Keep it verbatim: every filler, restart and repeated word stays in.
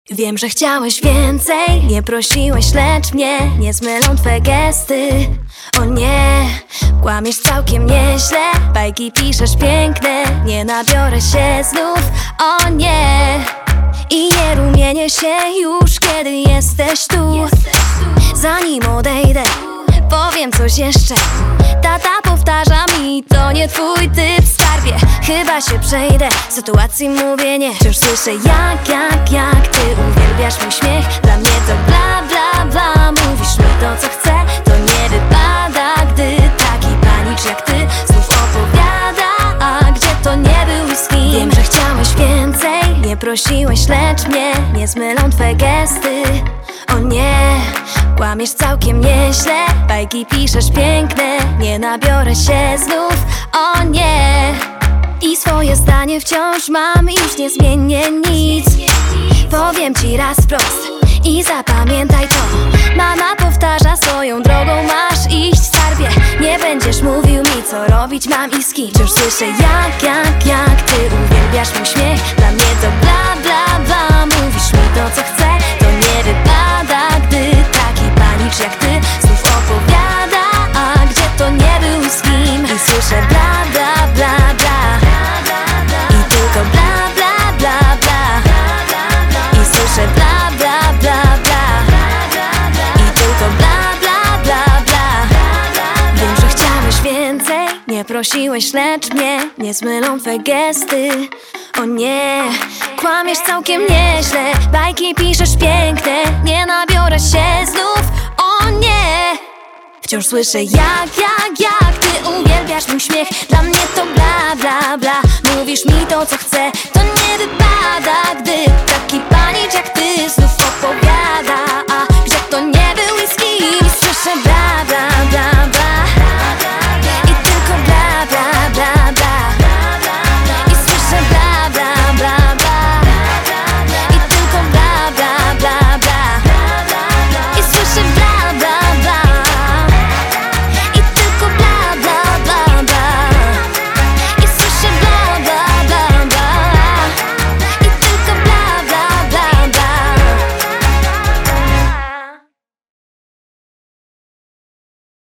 Wiem, że chciałeś więcej, nie prosiłeś, lecz mnie nie zmylą twe gesty. O nie, kłamiesz całkiem nieźle, bajki piszesz piękne, nie nabiorę się znów. O nie, i nie rumienię się już, kiedy jesteś tu. Zanim odejdę, powiem coś jeszcze. Tata powtarza mi, to nie twój typ, skarbie. Chyba się przejdę, sytuacji mówienie. Wciąż słyszę jak, jak, jak ty uwielbiasz mój śmiech. Dla mnie to bla, bla, bla. Mówisz mi to, co chcę, to nie wypada, gdy taki panicz jak ty znów opowiada. A gdzie to nie był i z kim? Wiem, że chciałeś więcej, nie prosiłeś, lecz mnie nie zmylą twe gesty. O nie, kłamiesz całkiem nieźle, bajki piszesz piękne, nie nabiorę się znów. O nie, i swoje zdanie wciąż mam, już nie zmienię nic. Powiem ci raz wprost i zapamiętaj to. Mama powtarza, swoją drogą masz iść, skarbie. Nie będziesz mówił mi, co robić mam i z kim. Wciąż słyszę jak, jak, jak ty uwielbiasz mój śmiech. Dla mnie to bla, bla, bla. Mówisz mi to, co chcę, to nie wypada, gdy taki panicz jak ty znów opowiada. A gdzie to nie był i z kim? I słyszę bla, bla, bla, bla. I tylko bla, bla, bla, bla. I słyszę bla, bla, bla, bla. I tylko bla, bla, bla, bla. Wiem, że chciałeś więcej, nie prosiłeś, lecz mnie nie zmylą twe gesty. O nie, kłamiesz całkiem nieźle, bajki piszesz piękne, nie nabiorę się znów. O nie, wciąż słyszę jak, jak, jak ty uwielbiasz mój śmiech. Dla mnie to bla, bla, bla. Mówisz mi to, co chcę, to nie wypada, gdy taki panicz jak